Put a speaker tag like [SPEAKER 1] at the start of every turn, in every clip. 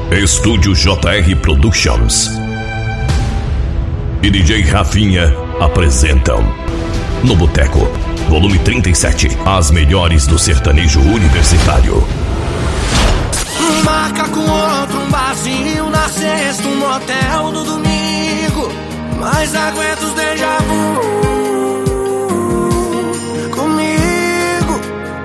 [SPEAKER 1] Estúdio JR Productions e DJ Rafinha apresentam No Boteco, volume 37, as melhores do sertanejo universitário.
[SPEAKER 2] Marca com outro, um barzinho na sexta, um motel no domingo, mas aguenta os déjà vu comigo.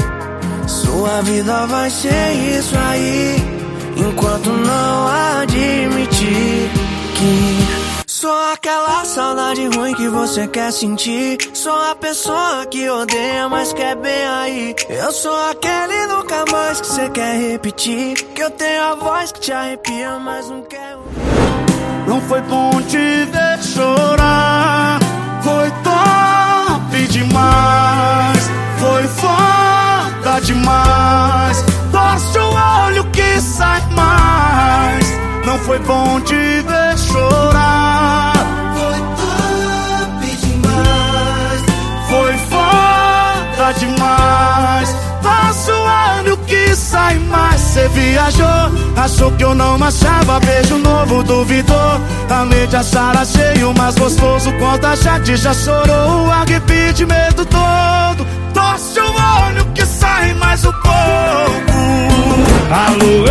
[SPEAKER 2] Sua vida vai ser isso aí, enquanto não admitir que sou aquela saudade ruim que você quer sentir. Sou a pessoa que odeia, mas quer bem aí. Eu sou aquele nunca mais que você quer repetir. Que eu tenho a voz que te arrepia, mas não quero.
[SPEAKER 3] Não foi bom te ver chorar, foi top demais, foi foda demais. Torce o olho que sai mais. Não foi bom te ver chorar, foi top demais, foi foda demais. Torce o olho que sai mais. Cê viajou, achou que eu não achava. Beijo novo, duvidou. A mente a Sara cheio, mais gostoso. Quando a Jade já chorou, o arrepio medo todo. Torce o olho que sai mais um pouco. Alô,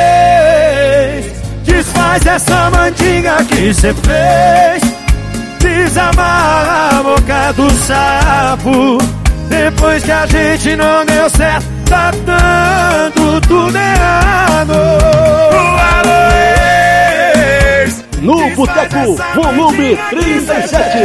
[SPEAKER 3] ex, desfaz essa mandinga que cê fez. Desamarra a boca do sapo. Depois que a gente não deu certo, tá dando tudo errado. Alô, ex,
[SPEAKER 4] No Boteco, volume 37.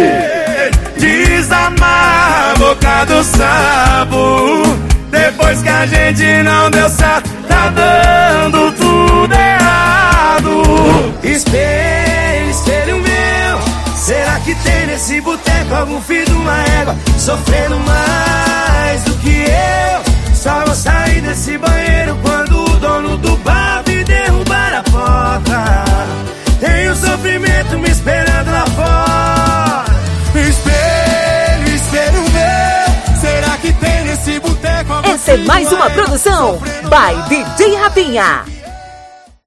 [SPEAKER 3] Desamarra a boca do sapo. Depois que a gente não deu certo, tá dando tudo errado.
[SPEAKER 2] Espelho, espelho meu, será que tem nesse boteco algum filho de uma égua sofrendo mais do que eu? Só vou sair desse banheiro quando o dono do bar me derrubar a porta. Tem o sofrimento me esperando lá fora. Espelho, espelho meu, será que tem nesse boteco algum
[SPEAKER 5] Essa é mais uma produção by DJ Rafinha.